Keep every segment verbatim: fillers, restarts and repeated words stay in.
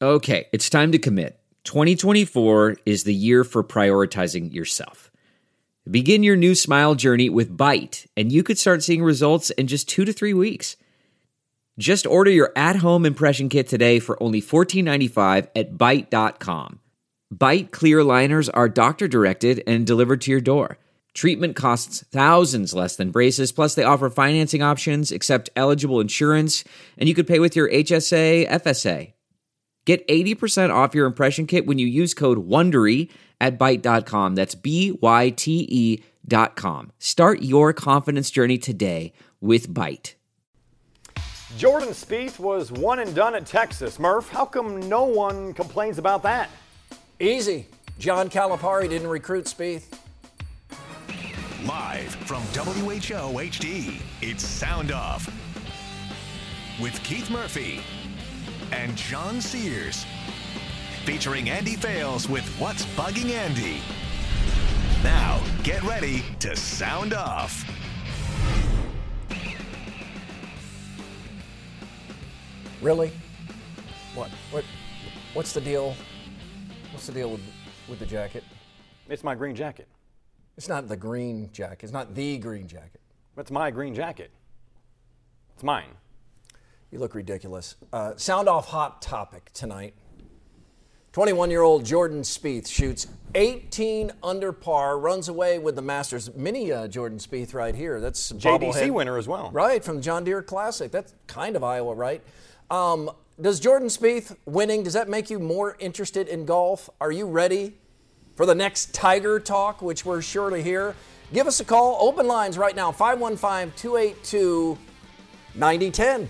Okay, it's time to commit. twenty twenty-four is the year for prioritizing yourself. Begin your new smile journey with Byte, and you could start seeing results in just two to three weeks. Just order your at-home impression kit today for only fourteen ninety-five at byte dot com. Byte clear aligners are doctor-directed and delivered to your door. Treatment costs thousands less than braces, plus they offer financing options, accept eligible insurance, and you could pay with your H S A, F S A. Get eighty percent off your impression kit when you use code WONDERY at byte dot com. That's B Y T E dot com. Start your confidence journey today with Byte. Jordan Spieth was one and done at Texas. Murph, how come no one complains about that? Easy. John Calipari didn't recruit Spieth. Live from W H O H D, it's Sound Off with Keith Murphy and John Sears, featuring Andy Fales with What's Bugging Andy. Now, get ready to sound off. Really? What? What? What's the deal? What's the deal with, with the jacket? It's my green jacket. It's not the green jacket. It's not the green jacket. It's my green jacket. It's mine. You look ridiculous. Uh, sound off hot topic tonight. twenty-one-year-old Jordan Spieth shoots eighteen under par, runs away with the Masters. Mini uh, Jordan Spieth right here. That's J D C winner as well. Right, from the John Deere Classic. That's kind of Iowa, right? Um, does Jordan Spieth winning, does that make you more interested in golf? Are you ready for the next Tiger Talk, which we're sure to hear? Give us a call. Open lines right now, five one five, two eight two, nine zero one zero.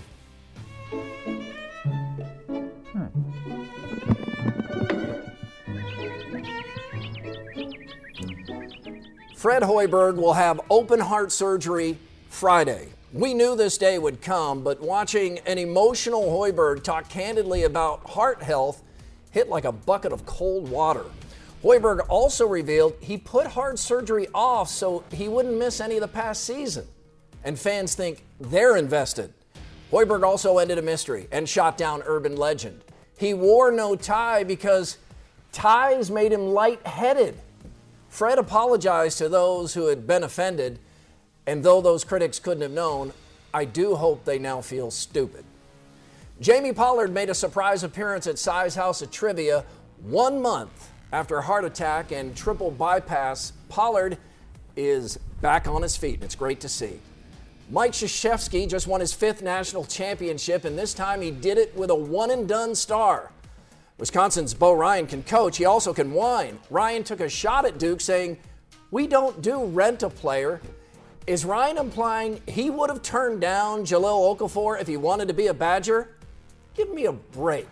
Fred Hoiberg will have open heart surgery Friday. We knew this day would come, but watching an emotional Hoiberg talk candidly about heart health hit like a bucket of cold water. Hoiberg also revealed he put heart surgery off so he wouldn't miss any of the past season. And fans think they're invested. Hoiberg also ended a mystery and shot down urban legend. He wore no tie because ties made him lightheaded. Fred apologized to those who had been offended, and though those critics couldn't have known, I do hope they now feel stupid. Jamie Pollard made a surprise appearance at Size House of Trivia one month after a heart attack and triple bypass. Pollard is back on his feet, and it's great to see. Mike Krzyzewski just won his fifth national championship, and this time he did it with a one-and-done star. Wisconsin's Bo Ryan can coach. He also can whine. Ryan took a shot at Duke saying, "We don't do rent a player." Is Ryan implying he would have turned down Jahlil Okafor if he wanted to be a Badger? Give me a break.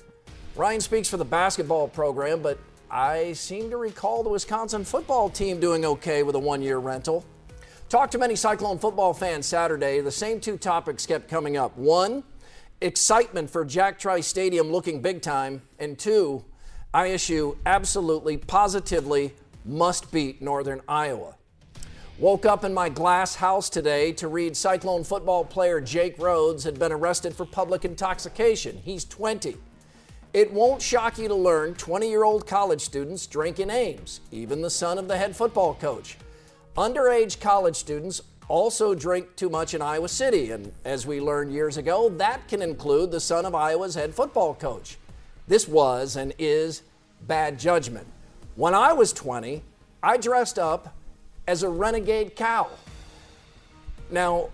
Ryan speaks for the basketball program, but I seem to recall the Wisconsin football team doing okay with a one-year rental. Talked to many Cyclone football fans Saturday. The same two topics kept coming up. One, excitement for Jack Trice Stadium looking big time. And two, I S U absolutely, positively must beat Northern Iowa. Woke up in my glass house today to read Cyclone football player Jake Rhodes had been arrested for public intoxication. He's twenty. It won't shock you to learn twenty-year-old college students drink in Ames, even the son of the head football coach. Underage college students also drink too much in Iowa City, and as we learned years ago, that can include the son of Iowa's head football coach. This was and is bad judgment. When I was twenty, I dressed up as a renegade cow. Now,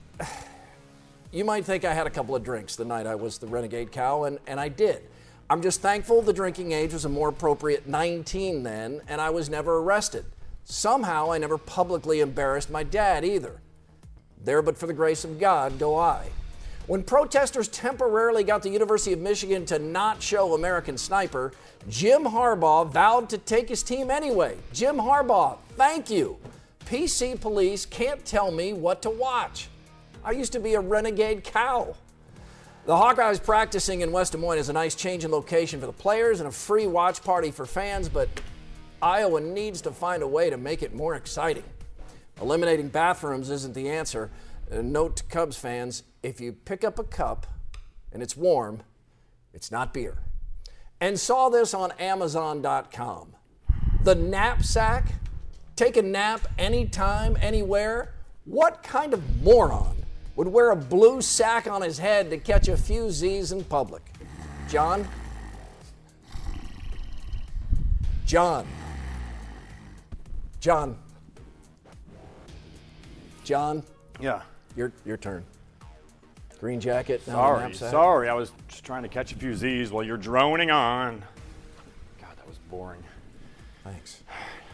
you might think I had a couple of drinks the night I was the renegade cow, and, and I did. I'm just thankful the drinking age was a more appropriate nineteen then, and I was never arrested. Somehow, I never publicly embarrassed my dad either. There but for the grace of God go I. When protesters temporarily got the University of Michigan to not show American Sniper, Jim Harbaugh vowed to take his team anyway. Jim Harbaugh, thank you. P C police can't tell me what to watch. I used to be a renegade cow. The Hawkeyes practicing in West Des Moines is a nice change in location for the players and a free watch party for fans, but Iowa needs to find a way to make it more exciting. Eliminating bathrooms isn't the answer. A note to Cubs fans, if you pick up a cup and it's warm, it's not beer. and saw this on Amazon dot com. The knapsack, take a nap anytime, anywhere. What kind of moron would wear a blue sack on his head to catch a few Z's in public? John? John. John. John. Yeah. Your your turn. Green jacket. now Sorry, knapsack. sorry. I was just trying to catch a few Z's while you're droning on. God, that was boring. Thanks.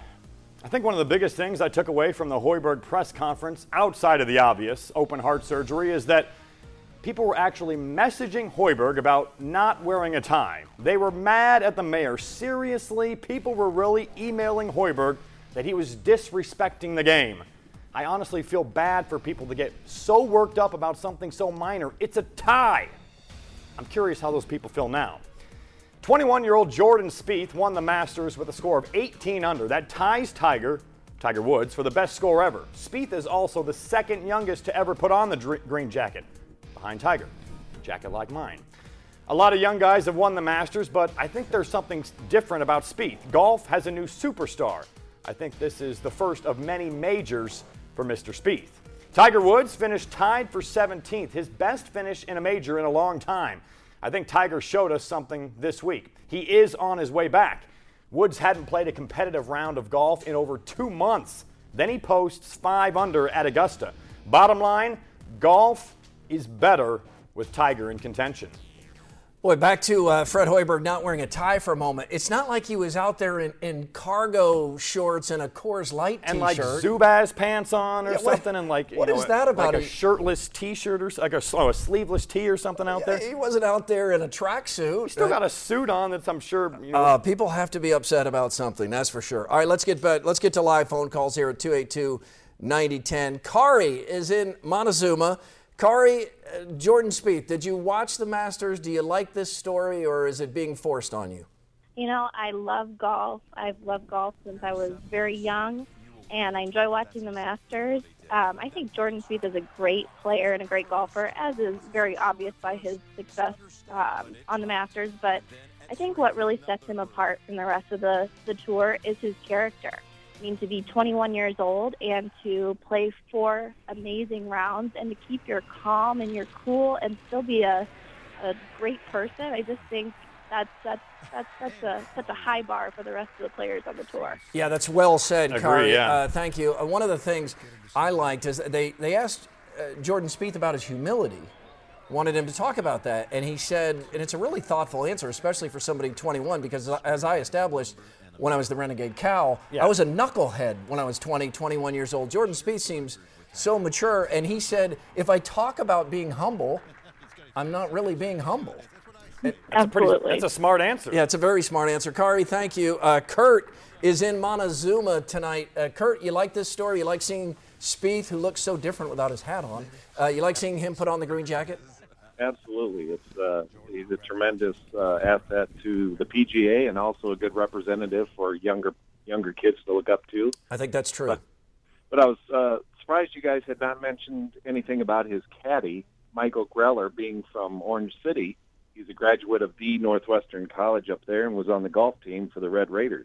I think one of the biggest things I took away from the Hoiberg press conference, outside of the obvious open heart surgery, is that people were actually messaging Hoiberg about not wearing a tie. They were mad at the mayor. Seriously, people were really emailing Hoiberg that he was disrespecting the game. I honestly feel bad for people to get so worked up about something so minor. It's a tie. I'm curious how those people feel now. twenty-one-year-old Jordan Spieth won the Masters with a score of eighteen under. That ties Tiger, Tiger Woods, for the best score ever. Spieth is also the second youngest to ever put on the dr- green jacket, behind Tiger, a jacket like mine. A lot of young guys have won the Masters, but I think there's something different about Spieth. Golf has a new superstar. I think this is the first of many majors for Mister Spieth. Tiger Woods finished tied for seventeenth, his best finish in a major in a long time. I think Tiger showed us something this week. He is on his way back. Woods hadn't played a competitive round of golf in over two months. Then he posts five under at Augusta. Bottom line, golf is better with Tiger in contention. Boy, back to uh, Fred Hoiberg not wearing a tie for a moment. It's not like he was out there in, in cargo shorts and a Coors Light and t-shirt. like Zubaz pants on or Yeah, what- something, and like what you know, is that about? Like a He- shirtless T-shirt or s- like a, oh, a sleeveless tee or something out there. He wasn't out there in a tracksuit. Still got a suit on that's, I'm sure. You know, Uh, people have to be upset about something, that's for sure. All right, let's get back, let's get to live phone calls here at two eight two, nine zero one zero. Kari is in Montezuma. Kari, uh, Jordan Spieth, did you watch the Masters? Do you like this story, or is it being forced on you? You know, I love golf. I've loved golf since I was very young, and I enjoy watching the Masters. Um, I think Jordan Spieth is a great player and a great golfer, as is very obvious by his success um, on the Masters. But I think what really sets him apart from the rest of the, the tour is his character. I mean, to be twenty-one years old and to play four amazing rounds and to keep your calm and your cool and still be a, a great person, I just think that's that's that's that's a such a high bar for the rest of the players on the tour. Yeah, that's well said, Agree, Kari. yeah. Uh, thank you. Uh, one of the things I liked is they, they asked uh, Jordan Spieth about his humility, wanted him to talk about that, and he said, and it's a really thoughtful answer, especially for somebody twenty-one, because as I established when I was the Renegade Cow, Yeah. I was a knucklehead when I was twenty, twenty-one years old. Jordan Spieth seems so mature, and he said, if I talk about being humble, I'm not really being humble. Pretty, Absolutely. that's a smart answer. Yeah, it's a very smart answer. Kari, thank you. Uh, Kurt is in Montezuma tonight. Uh, Kurt, you like this story? You like seeing Spieth, who looks so different without his hat on? Uh, you like seeing him put on the green jacket? Absolutely. It's uh, he's a tremendous uh, asset to the P G A and also a good representative for younger younger kids to look up to. I think that's true. But, but I was uh, surprised you guys had not mentioned anything about his caddy, Michael Greller, being from Orange City. He's a graduate of the Northwestern College up there and was on the golf team for the Red Raiders.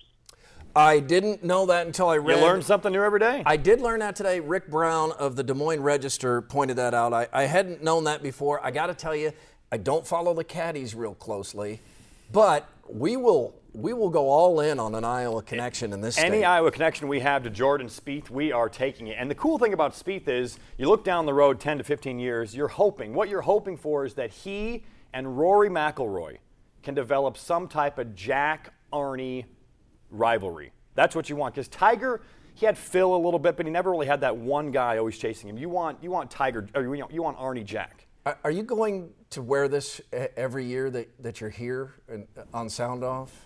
I didn't know that until I read. You learn something new every day. I did learn that today. Rick Brown of the Des Moines Register pointed that out. I, I hadn't known that before. I got to tell you, I don't follow the caddies real closely, but we will we will go all in on an Iowa connection in this Any state. Iowa connection we have to Jordan Spieth, we are taking it. And the cool thing about Spieth is you look down the road ten to fifteen years, you're hoping, what you're hoping for is that he and Rory McIlroy can develop some type of Jack Arnie rivalry. That's what you want, because Tiger, he had Phil a little bit, but he never really had that one guy always chasing him. You want you want Tiger, or you want, you want Arnie Jack. Are- Are you going to wear this e- every year that, that you're here and, on Sound Off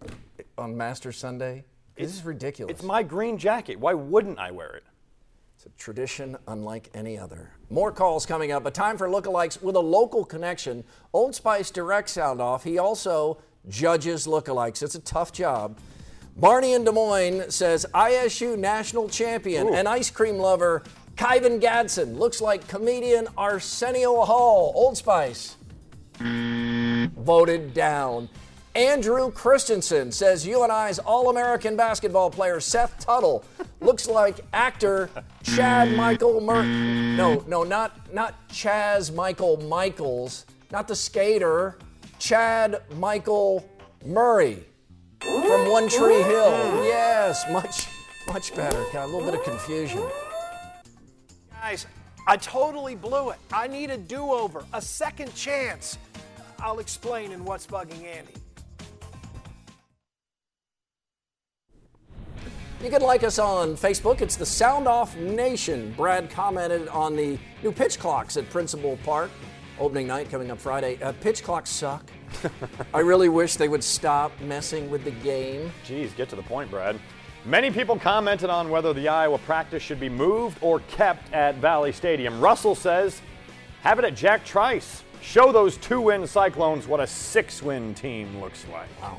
on Masters Sunday? This is ridiculous. It's my green jacket. Why wouldn't I wear it? It's a tradition unlike any other. More calls coming up, but time for lookalikes with a local connection. Old Spice Direct Sound Off. He also judges lookalikes. It's a tough job. Barney in Des Moines says I S U national champion Ooh. and ice cream lover Kyvan Gadsden looks like comedian Arsenio Hall. Old Spice voted down. Andrew Christensen says U N I's All-American basketball player Seth Tuttle looks like actor Chad Michael Mur- No, no, not not Chaz Michael Michaels, not the skater, Chad Michael Murray from One Tree Hill. Yes, much, much better. Got a little bit of confusion. Guys, I totally blew it. I need a do-over, a second chance. I'll explain in What's Bugging Andy. You can like us on Facebook. It's the Sound Off Nation. Brad commented on the new pitch clocks at Principal Park. Opening night coming up Friday. Uh, pitch clocks suck. I really wish they would stop messing with the game. Geez, get to the point, Brad. Many people commented on whether the Iowa practice should be moved or kept at Valley Stadium. Russell says, have it at Jack Trice. Show those two-win Cyclones what a six-win team looks like. Wow.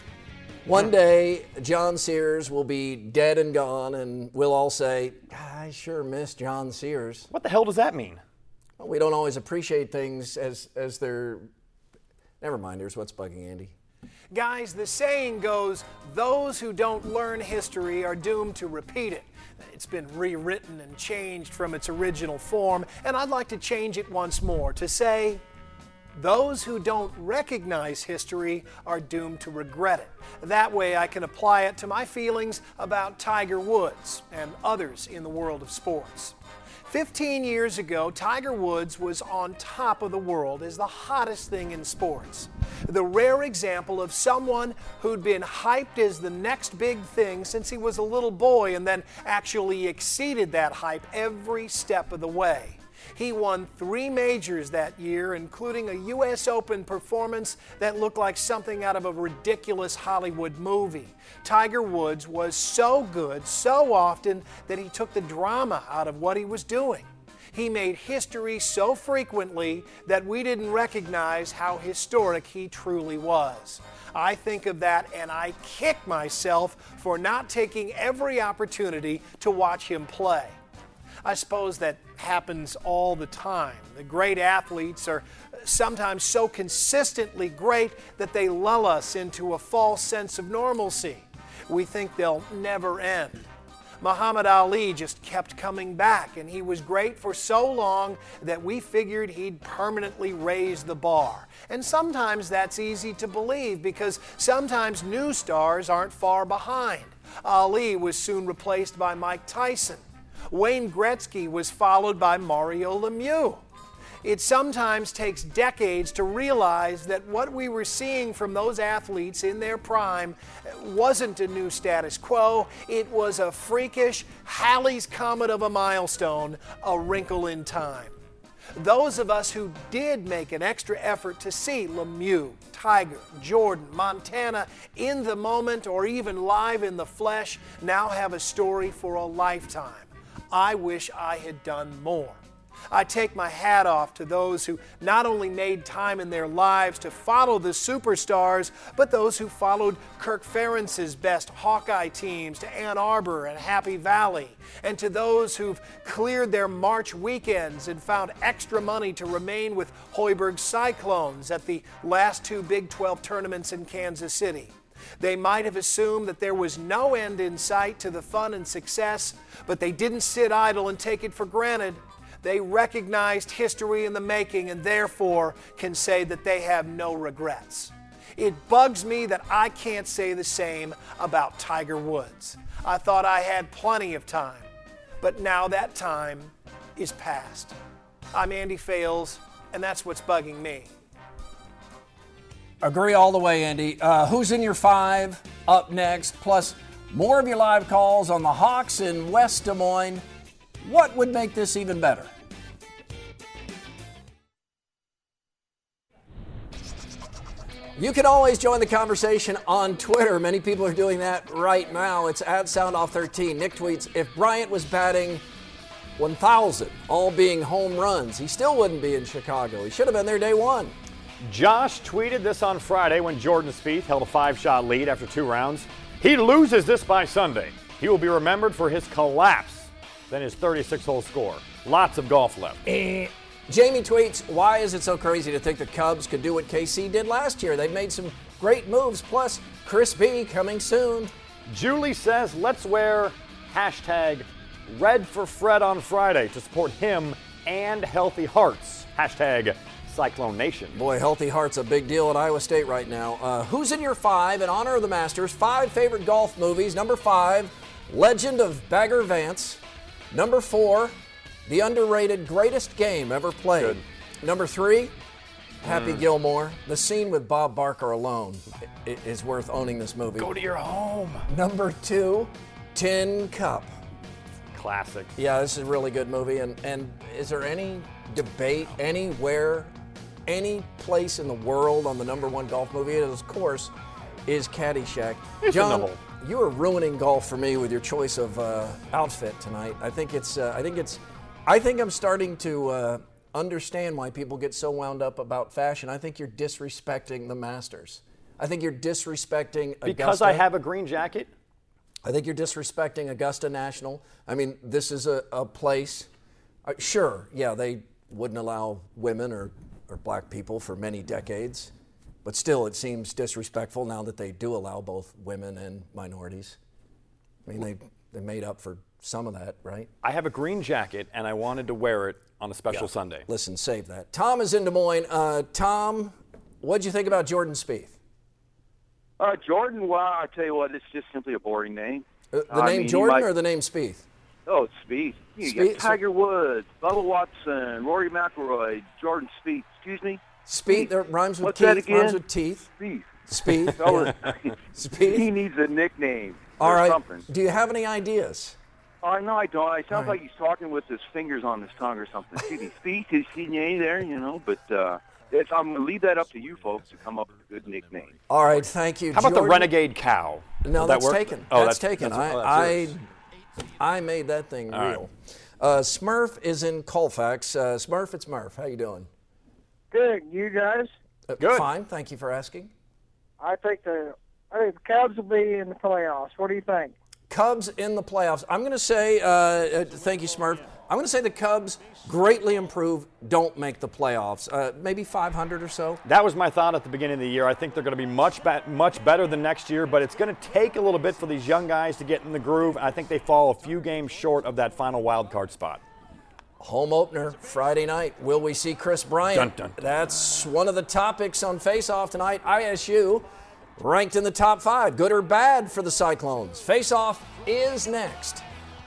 One day, John Sears will be dead and gone, and we'll all say, I sure miss John Sears. What the hell does that mean? Well, we don't always appreciate things as, as they're... Never mind, here's What's Bugging Andy. Guys, the saying goes, those who don't learn history are doomed to repeat it. It's been rewritten and changed from its original form, and I'd like to change it once more to say, those who don't recognize history are doomed to regret it. That way I can apply it to my feelings about Tiger Woods and others in the world of sports. Fifteen years ago, Tiger Woods was on top of the world as the hottest thing in sports. The rare example of someone who'd been hyped as the next big thing since he was a little boy and then actually exceeded that hype every step of the way. He won three majors that year, including a U S Open performance that looked like something out of a ridiculous Hollywood movie. Tiger Woods was so good so often that he took the drama out of what he was doing. He made history so frequently that we didn't recognize how historic he truly was. I think of that and I kick myself for not taking every opportunity to watch him play. I suppose that happens all the time. The great athletes are sometimes so consistently great that they lull us into a false sense of normalcy. We think they'll never end. Muhammad Ali just kept coming back, and he was great for so long that we figured he'd permanently raise the bar. And sometimes that's easy to believe because sometimes new stars aren't far behind. Ali was soon replaced by Mike Tyson. Wayne Gretzky was followed by Mario Lemieux. It sometimes takes decades to realize that what we were seeing from those athletes in their prime wasn't a new status quo. It was a freakish Halley's Comet of a milestone, a wrinkle in time. Those of us who did make an extra effort to see Lemieux, Tiger, Jordan, Montana in the moment or even live in the flesh now have a story for a lifetime. I wish I had done more. I take my hat off to those who not only made time in their lives to follow the superstars, but those who followed Kirk Ferentz's best Hawkeye teams to Ann Arbor and Happy Valley, and to those who've cleared their March weekends and found extra money to remain with Hoiberg Cyclones at the last two Big twelve tournaments in Kansas City. They might have assumed that there was no end in sight to the fun and success, but they didn't sit idle and take it for granted. They recognized history in the making and therefore can say that they have no regrets. It bugs me that I can't say the same about Tiger Woods. I thought I had plenty of time, but now that time is past. I'm Andy Fales, and that's what's bugging me. Agree all the way, Andy. Uh, who's in your five up next? Plus, more of your live calls on the Hawks in West Des Moines. What would make this even better? You can always join the conversation on Twitter. Many people are doing that right now. It's at Sound Off thirteen. Nick tweets, if Bryant was batting one thousand, all being home runs, he still wouldn't be in Chicago. He should have been there day one. Josh tweeted this on Friday when Jordan Spieth held a five-shot lead after two rounds. He loses this by Sunday. He will be remembered for his collapse than his thirty-six hole score. Lots of golf left. Eh, Jamie tweets, why is it so crazy to think the Cubs could do what K C did last year? They've made some great moves, plus Chris B coming soon. Julie says, let's wear hashtag Red for Fred on Friday to support him and Healthy Hearts. Hashtag Cyclone Nation. Boy, Healthy Hearts a big deal at Iowa State right now. Uh, who's in your five in honor of the Masters? Five favorite golf movies. Number five, Legend of Bagger Vance. Number four, the underrated Greatest Game Ever Played. Good. Number three, Happy Mm. Gilmore. The scene with Bob Barker alone i- is worth owning this movie. Go to your home. Number two, Tin Cup. Classic. Yeah, this is a really good movie. And, and is there any debate anywhere, any place in the world on the number one golf movie? It, of course, is Caddyshack. It's in the John, hole. you are ruining golf for me with your choice of uh, outfit tonight. I think it's. Uh, I think it's. I think I'm starting to uh, understand why people get so wound up about fashion. I think you're disrespecting the Masters. I think you're disrespecting Augusta. Because I have a green jacket? I think you're disrespecting Augusta National. I mean, this is a, a place. Uh, sure, yeah, they wouldn't allow women or, or black people for many decades, but still, it seems disrespectful now that they do allow both women and minorities. I mean, they they made up for some of that, right? I have a green jacket, and I wanted to wear it on a special Yeah. Sunday. Listen, save that. Tom is in Des Moines. Uh, Tom, what'd you think about Jordan Spieth? Uh, Jordan, well, I tell you what, it's just simply a boring name. Uh, the I name mean, he Jordan might- or the name Spieth? Oh, Spieth. You Spieth- got Tiger Woods, Bubba Watson, Rory McIlroy, Jordan Spieth. Excuse me? Spieth, that rhymes with What's that Keith, again? rhymes with teeth. Spieth. Spieth. Oh, Spieth. He needs a nickname. All or right. something. Do you have any ideas? Oh, no, I don't. It sounds All right. like he's talking with his fingers on his tongue or something. See, he Spieth, his C N A there, you know, but uh, it's, I'm going to leave that up to you folks to come up with a good nickname. All right, thank you. How about the Jordan. Renegade Cow? No, Would that that's work? taken. Oh, that's, taken. that's- oh, that's I, yours. I I made that thing All real. Uh, Smurf is in Colfax. Uh, Smurf, it's Murph. How you doing? Good. You guys? Uh, Good. Fine. Thank you for asking. I think the I think the Cubs will be in the playoffs. What do you think? Cubs in the playoffs. I'm going to say, uh, uh, thank you, Smurf. I'm going to say the Cubs greatly improve, don't make the playoffs. Uh, maybe five hundred or so. That was my thought at the beginning of the year. I think they're going to be much be- much better than next year, but it's going to take a little bit for these young guys to get in the groove. I think they fall a few games short of that final wild card spot. Home opener Friday night. Will we see Chris Bryant? Dun, dun, dun. That's one of the topics on Face Off tonight. I S U ranked in the top five, good or bad for the Cyclones. Face Off is next.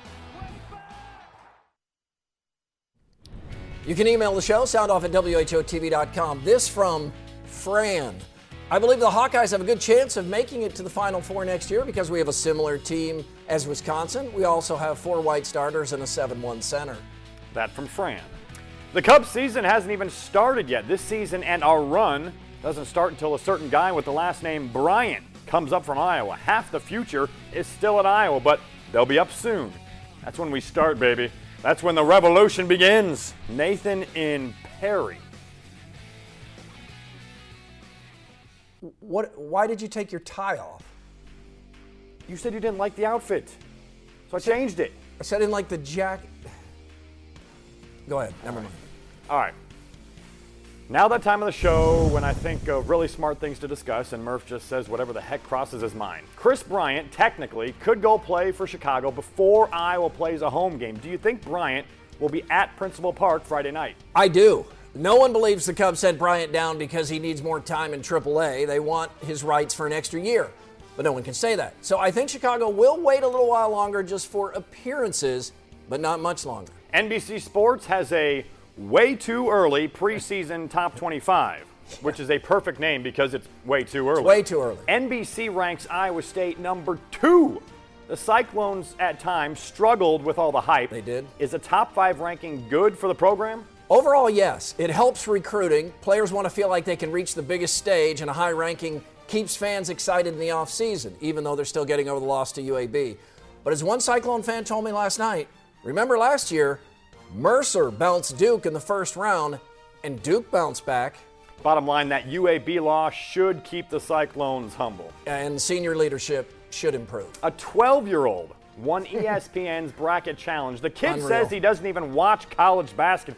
You can email the show, soundoff at W H O T V dot com. This from Fran. I believe the Hawkeyes have a good chance of making it to the Final Four next year because we have a similar team as Wisconsin. We also have four white starters and a seven one center. That from Fran. The Cubs season hasn't even started yet. This season and our run doesn't start until a certain guy with the last name Bryant comes up from Iowa. Half the future is still at Iowa, but they'll be up soon. That's when we start, baby. That's when the revolution begins. Nathan in Perry. What? Why did you take your tie off? You said you didn't like the outfit, so I changed it. I said I didn't like the jacket. Go ahead. Never mind. All right. Now that time of the show when I think of really smart things to discuss and Murph just says whatever the heck crosses his mind. Chris Bryant technically could go play for Chicago before Iowa plays a home game. Do you think Bryant will be at Principal Park Friday night? I do. No one believes the Cubs sent Bryant down because he needs more time in triple A. They want his rights for an extra year. But no one can say that. So I think Chicago will wait a little while longer just for appearances, but not much longer. N B C Sports has a way too early preseason top twenty-five, which is a perfect name because it's way too early. It's way too early. N B C ranks Iowa State number two. The Cyclones at times struggled with all the hype. They did. Is a top five ranking good for the program? Overall, yes. It helps recruiting. Players want to feel like they can reach the biggest stage, and a high ranking keeps fans excited in the offseason, even though they're still getting over the loss to U A B. But as one Cyclone fan told me last night, remember last year, Mercer bounced Duke in the first round, and Duke bounced back. Bottom line, that U A B loss should keep the Cyclones humble. And senior leadership should improve. A twelve-year-old won E S P N's Bracket Challenge. The kid Unreal. says he doesn't even watch college basketball.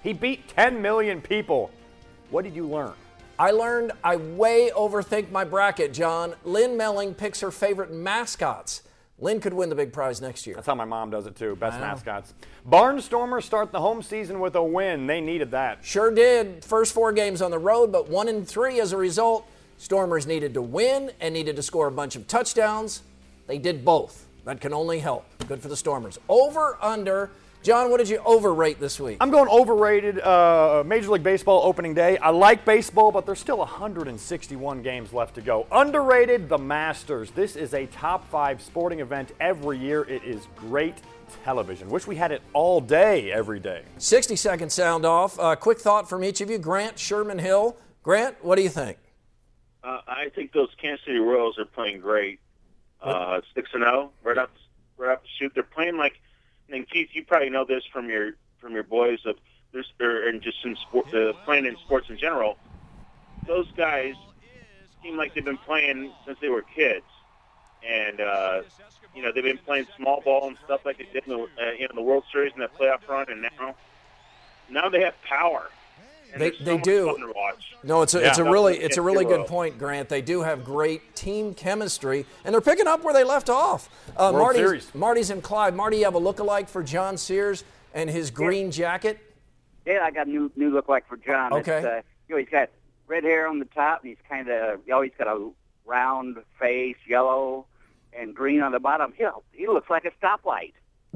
He beat ten million people. What did you learn? I learned I way overthink my bracket, John. Lynn Melling picks her favorite mascots. Lynn could win the big prize next year. That's how my mom does it too. Best mascots. Barnstormers start the home season with a win. They needed that. Sure did. First four games on the road, but one in three as a result. Stormers needed to win and needed to score a bunch of touchdowns. They did both. That can only help. Good for the Stormers. Over, under. John, what did you overrate this week? I'm going overrated. Uh, Major League Baseball opening day. I like baseball, but there's still one hundred sixty-one games left to go. Underrated, the Masters. This is a top five sporting event every year. It is great television. Wish we had it all day, every day. sixty second sound off. Uh, quick thought from each of you. Grant, Sherman Hill. Grant, what do you think? Uh, I think those Kansas City Royals are playing great. Uh, six and zero, right up, right up the shoot. They're playing like. And Keith, you probably know this from your from your boys of there's or, and just in sport, uh, playing in sports in general. Those guys seem like they've been playing since they were kids, and uh, you know they've been playing small ball and stuff like they did in the uh, you know the World Series and that playoff run, and now now they have power. And They, so they much do. fun to watch. No, it's a, Yeah. it's a really it's a It's really hero. good point, Grant. They do have great team chemistry, and they're picking up where they left off. Uh, World Marty's, Series. Marty's in Clyde. Marty, you have a lookalike for John Sears and his green jacket. Yeah, I got a new new look like for John. Okay. It's, uh, you know, he's got red hair on the top, and he's kind of he always got a round face, yellow, and green on the bottom. He he looks like a stoplight.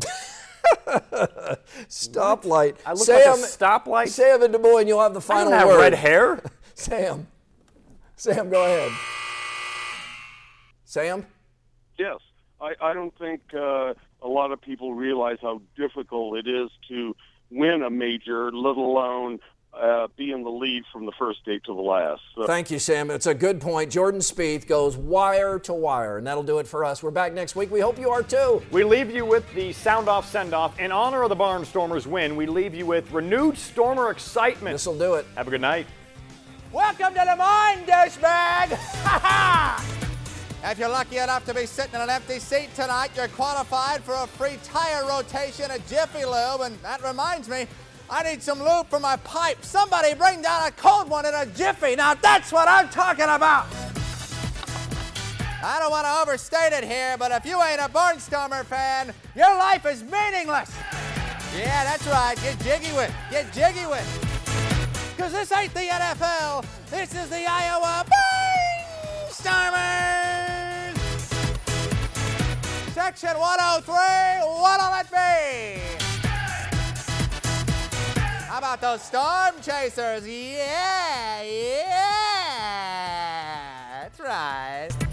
Stoplight. I look Sam, like a stoplight? Sam in Des Moines, you'll have the I final don't have word. red hair. Sam. Sam, go ahead. Sam? Yes. I, I don't think uh, a lot of people realize how difficult it is to win a major, let alone uh, be in the lead from the first day to the last. So. Thank you, Sam. It's a good point. Jordan Spieth goes wire to wire, and that'll do it for us. We're back next week. We hope you are too. We leave you with the sound-off send-off. In honor of the Barnstormers win, we leave you with renewed Stormer excitement. This'll do it. Have a good night. Welcome to Des Moines, douchebag! If you're lucky enough to be sitting in an empty seat tonight, you're qualified for a free tire rotation at Jiffy Lube. And that reminds me, I need some lube for my pipe. Somebody bring down a cold one in a jiffy. Now that's what I'm talking about. I don't want to overstate it here, but if you ain't a Barnstormer fan, your life is meaningless. Yeah, that's right. Get jiggy with it. Get jiggy with it. Because this ain't the N F L. This is the Iowa Barnstormers. Section one oh three, what'll it be? How about those Storm Chasers? Yeah, yeah. That's right.